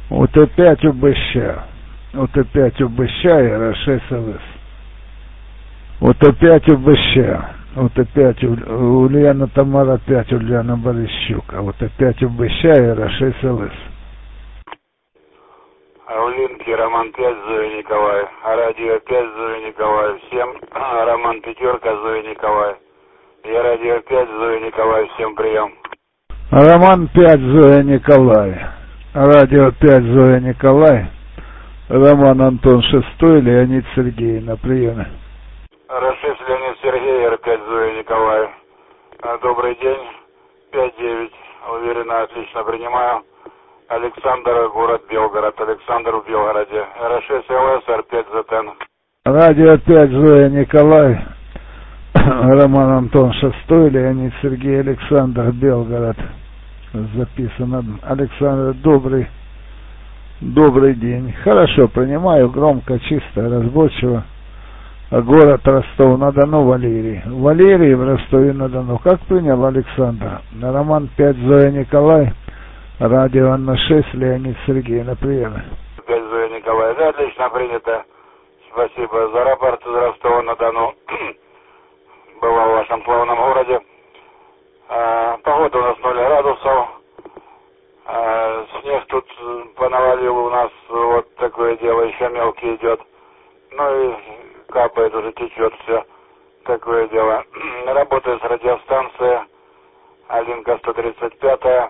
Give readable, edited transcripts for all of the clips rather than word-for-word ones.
УТ-5 УБЩ. УТ-5 УБЩ и РШ-СЛС. УТ-5 УБЩ. УТ-5 Ульяна Тамара 5 Ульяна Борищук. А УТ-5 УБЩ и РШ-СЛС. Улинки Роман 5 Зоя Николай. Радио 5 Зоя Николай. Всем Роман Пятерка Зоя Николай. Я Радио 5 Зоя Николай. Всем прием. Роман 5 Зоя Николай. Радио 5 Зоя Николай. Роман Антон 6 Леонид Сергей на приеме. Рашид Леонид Сергей, Р5 Зоя Николай. Добрый день. 5-9. Уверенно, отлично принимаю. Александр, город Белгород. Александр в Белгороде. Рашид ЛС, Р5 ЗТН. Радио 5 Зоя Николай. Роман Антон 6 Леонид Сергей, Александр, Белгород. Записано. Александр, добрый день. Хорошо, принимаю, громко, чисто, разборчиво. Город Ростов-на-Дону, Валерий. Валерий в Ростове-на-Дону. Как принял Александр? Роман 5 Зоя Николай. Радио Анна 6 Леонид Сергей на приеме. 5 Зоя Николай. Да, отлично принято. Спасибо за рапорт из Ростова-на-Дону. Была в вашем славном городе. Погода у нас 0 градусов. Снег тут понавалил у нас, вот такое дело, еще мелкий идет. Ну и капает, уже течет все. Такое дело. Работает радиостанция Алинка 135,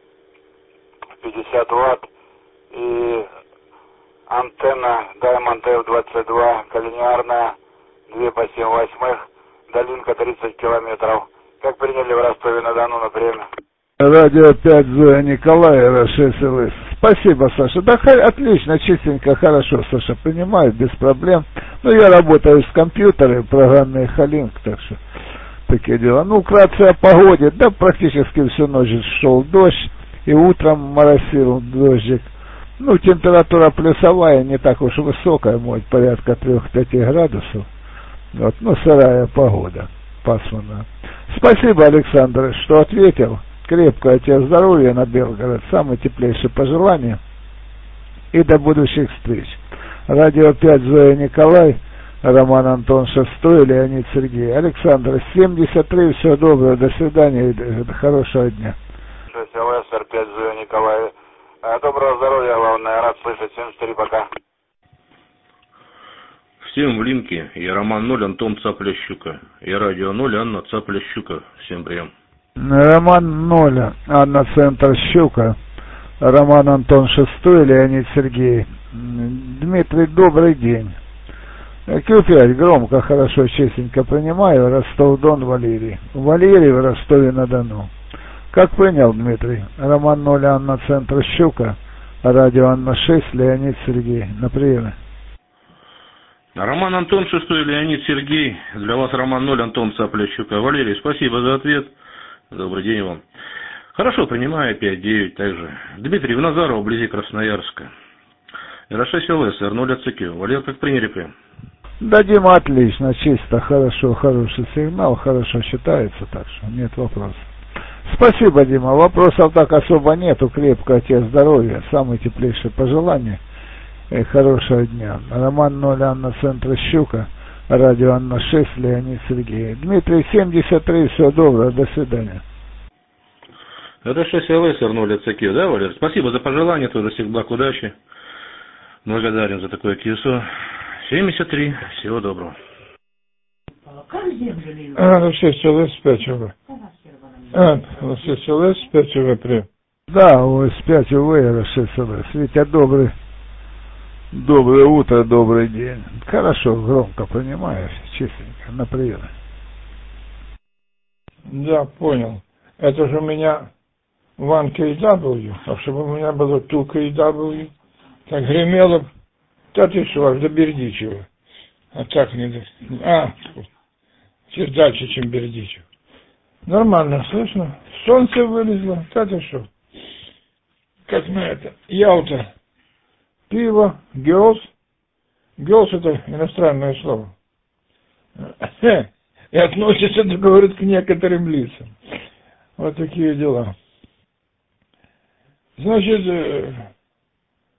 50 ватт. И антенна Diamond F22, коллинеарная, 2 по 7/8. Долинка 30 километров. Как приняли в Ростове-на-Дону на время? Радио 5 Зоя Николай, РШ-СЛС. Спасибо, Саша. Да, отлично, чистенько, хорошо, Саша, принимаю, без проблем. Ну, я работаю с компьютером, программный Халинк, так что такие дела. Ну, вкратце о погоде. Да, практически всю ночь шел дождь, и утром моросил дождик. Ну, температура плюсовая, не так уж высокая, может, порядка 3-5 градусов. Вот, ну, сырая погода, пасмурная. Спасибо, Александр, что ответил. Крепкого тебе здоровья на Белгород, самые теплейшие пожелания и до будущих встреч. Радио 5 Зоя Николай, Роман Антон 6 Леонид Сергей. Александр 73, всего доброго, до свидания и хорошего дня. ЛСР 5 Зоя Николай. Доброго здоровья, главное, рад слышать. 73, пока. Всем в линке, я Роман 0, Антон Цапля-Щука. Я Радио 0, Анна Цапля-Щука. Всем прием. Роман 0, Анна Центр Щука. Роман Антон 6 Леонид Сергей. Дмитрий, добрый день. Q5, громко, хорошо, честненько принимаю. Ростов-Дон, Валерий. Валерий в Ростове-на-Дону. Как принял, Дмитрий? Роман 0, Анна Центр Щука. Радио Анна 6 Леонид Сергей. На приеме. Роман Антон 6 Леонид Сергей. Для вас Роман 0, Антон Цапля-Щука. Валерий, спасибо за ответ. Добрый день вам. Хорошо, принимаю 5-9 также. Дмитрий в Назарово, вблизи Красноярска. РШ-СЛС, Р0 АЦК. Валер, как приняли прям? Да, Дима, отлично, чисто, хорошо, хороший сигнал, хорошо считается, так что нет вопросов. Спасибо, Дима, вопросов так особо нету, крепкого тебе здоровья, самые теплейшие пожелания и хорошего дня. Роман 0, Анна Центр Щука. Радио Анна 6, Леонид Сергей. Дмитрий 73, всего доброго, до свидания. РШ-СЛС, Р0 АЦК, да, Валер? Спасибо за пожелания, тоже всех благ, удачи. Благодарен за такое КИСО. 73, всего доброго. РШ-СЛС 5 УВ. РШ-СЛС 5 УВ, привет. Да, ОС-5 УВ, РШ-СЛС. Витя, доброе утро, добрый день. Хорошо, громко понимаешь, чистенько, на прием. Да, понял. Это же у меня One KW, а чтобы у меня было 2 KW, так гремело, да ты что, аж до Бердичева. А так не до... чуть дальше, чем Бердичев. Нормально, слышно? Солнце вылезло, да ты что? Как на это, Ялта. Пиво, girls. Girls это иностранное слово. И относится, говорит, к некоторым лицам. Вот такие дела. Значит,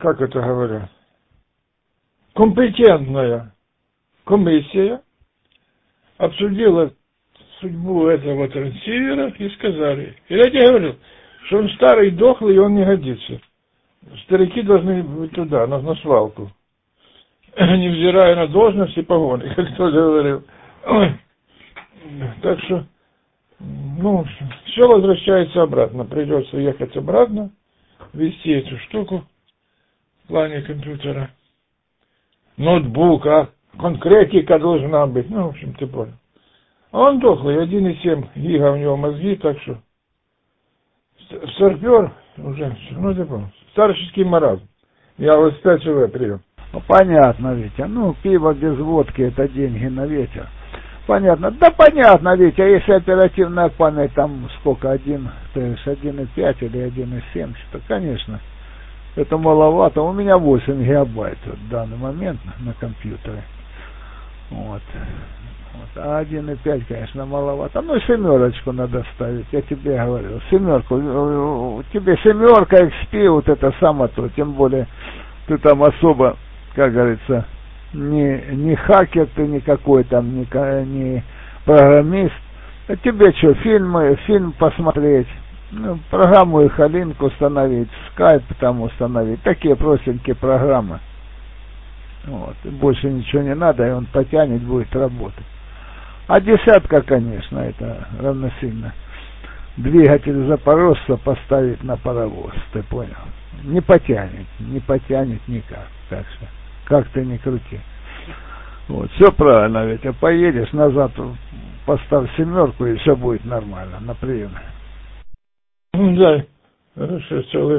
как это говорят, компетентная комиссия обсудила судьбу этого трансивера и сказали, я тебе говорил, что он старый, дохлый, и он не годится. Старики должны быть туда, на свалку, невзирая на должность и погоны, как кто-то говорил. Ой. Так что, ну, все возвращается обратно. Придется ехать обратно, вести эту штуку в плане компьютера. Ноутбук, конкретика должна быть. Ну, в общем, ты понял. Он дохлый, 1,7 гига у него мозги, так что старпер уже, ну ты понял, старческий маразм. Я вот 5 ЧВ прием. Ну, понятно, Витя. Ну, пиво без водки — это деньги на ветер. Понятно. Да понятно, Витя, если оперативная память там сколько, 1,5 или 1,7, то, конечно, это маловато. У меня 8 гигабайт в данный момент на компьютере. Вот. А 1,5, конечно, маловато. Ну, 7 надо ставить, я тебе говорил. 7. Тебе 7 XP, вот это само то. Тем более, ты там особо, как говорится, не хакер ты никакой там, не программист. А тебе что, фильм посмотреть, ну, программу и Халинку установить, скайп там установить. Такие простенькие программы. Вот. И больше ничего не надо, и он потянет, будет работать. А 10, конечно, это равносильно двигатель запорожца поставить на паровоз, ты понял? Не потянет никак. Так что, как ты ни крути. Вот, все правильно, ведь поедешь назад, поставь 7, и все будет нормально, на приеме. Да, хорошо,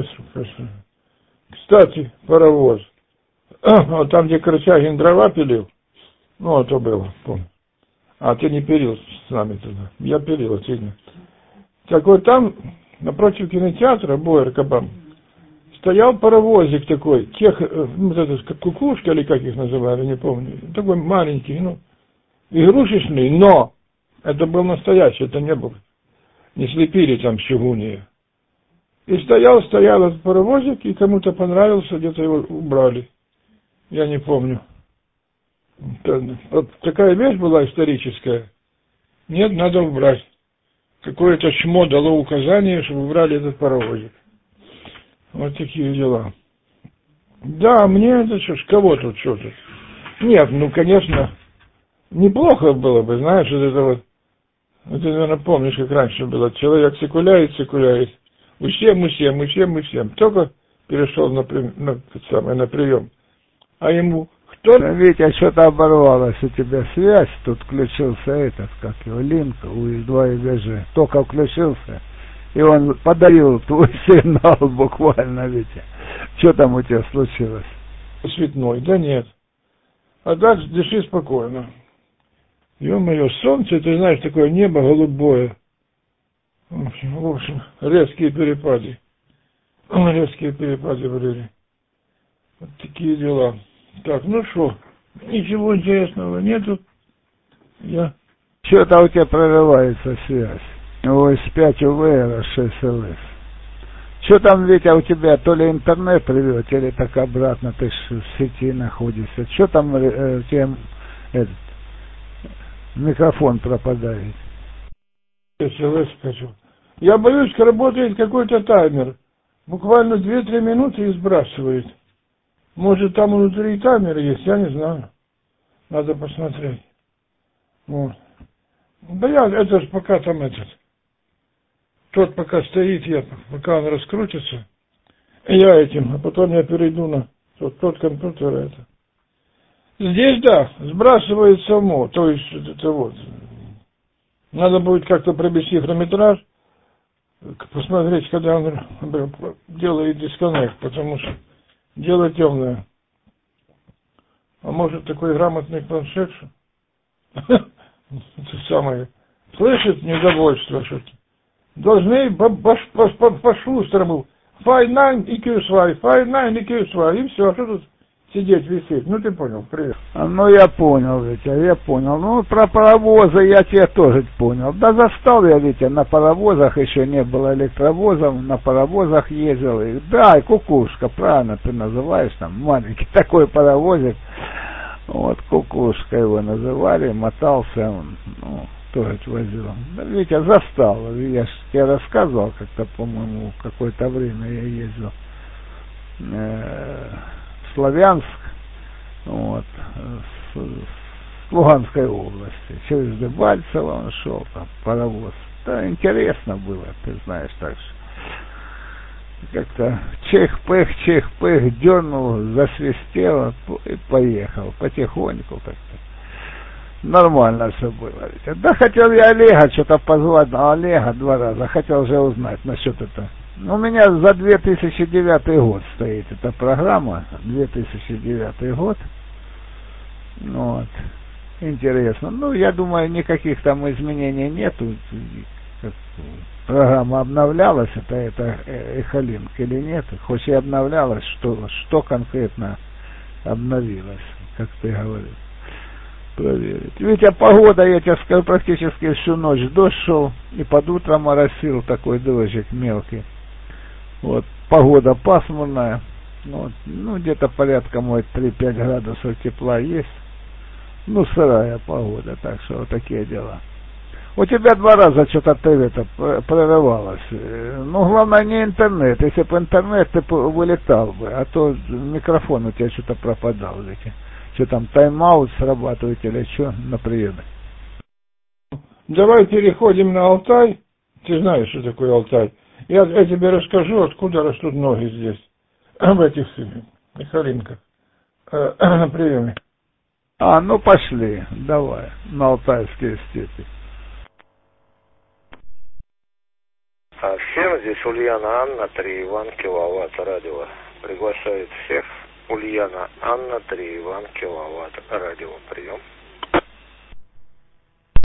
кстати, паровоз. Вот там, где Корчагин дрова пилил, ну, это было, помню. А ты не пилил с нами туда. Я пилил, сильно. Так вот там, напротив кинотеатра, Боер-Кабан, стоял паровозик такой, вот это, как кукушка, или как их называли, не помню. Такой маленький, ну, игрушечный, но это был настоящий, это не был. Не слепили там чугуни. И стоял этот паровозик, и кому-то понравился, где-то его убрали. Я не помню. Такая вещь была историческая. Нет, надо убрать. Какое-то чмо дало указание, чтобы убрали этот паровозик. Вот такие дела. Да, мне это что ж, кого тут, что тут? Нет, ну, конечно, неплохо было бы, знаешь, вот это вот. Вот ты, наверное, помнишь, как раньше было. Человек секуляет. Усем. Только перешел на прием. А ему кто? Витя, что-то оборвалось у тебя связь, тут включился этот, как его, линк, УИ-2 и ГЖ. Только включился, и он подарил твой сигнал буквально, Витя. Что там у тебя случилось? Цветной, да нет. А так дыши спокойно. Ё-моё, солнце, ты знаешь, такое небо голубое. В общем, резкие перепады были. Вот такие дела. Так, ну что, ничего интересного нету. Что-то у тебя прорывается связь. Ой, 5 УВР, 6 ЛС. Что там, Витя, у тебя то ли интернет рвет, или так обратно, ты в сети находишься. Что там у тебя микрофон пропадает? СЛС скажу. Я боюсь, что работает какой-то таймер. Буквально 2-3 минуты и сбрасывает. Может, там внутри таймер есть, я не знаю. Надо посмотреть. Вот. Да это же пока там тот пока стоит, пока он раскрутится, а потом я перейду на тот компьютер Здесь, да, сбрасывает само, то есть, это вот. Надо будет как-то провести хронометраж, посмотреть, когда он делает дисконнект, потому что дело темное. А может, такой грамотный планшет, что это самое, слышит недовольство, что должны по-шустрому, Фай 9 и QSY, и все, что тут сидеть, висеть. Ну ты понял, привет. Ну я понял, Витя, я понял. Ну про паровозы я тебя тоже понял. Да застал я, Витя, на паровозах, еще не было электровозов, на паровозах ездил. И, да, и кукушка, правильно ты называешь, там маленький такой паровозик. Вот кукушка его называли, мотался он, ну, тоже возил. Да, Витя, застал, я же тебе рассказывал как-то, по-моему, какое-то время я ездил в Славянск, вот, с Луганской области, через Дебальцево он шел, там, паровоз. Да, интересно было, ты знаешь, так что. Как-то чих-пых, дернул, засвистел и поехал, потихоньку как-то. Нормально все было. Да, хотел я Олега что-то позвать, но Олега 2 раза, хотел уже узнать насчет этого. У меня за 2009 год стоит эта программа, 2009 год. Вот. Интересно. Ну, я думаю, никаких там изменений нету. Программа обновлялась, это Эхолинк или нет? Хоть и обновлялась, что конкретно обновилось, как ты говоришь. Проверить. Ведь погода, я тебе скажу, практически всю ночь дождь шел, и под утро моросил такой дождик мелкий. Вот, погода пасмурная, вот, ну, где-то порядка, может, 3-5 градусов тепла есть. Ну, сырая погода, так что вот такие дела. У тебя 2 раза что-то ТВ-то прорывалось. Ну, главное, не интернет. Если бы интернет, ты вылетал бы, а то микрофон у тебя что-то пропадал. Видите? Что там, тайм-аут срабатывает или что на приеме? Давай переходим на Алтай. Ты знаешь, что такое Алтай. Я тебе расскажу, откуда растут ноги здесь, в этих Эхолинках, на приеме. Ну пошли, давай, на Алтайские степи. Всем здесь Ульяна Анна, 3 Иван, киловатт, радио. Приглашает всех. Ульяна Анна, 3 Иван, киловатт, радио. Прием.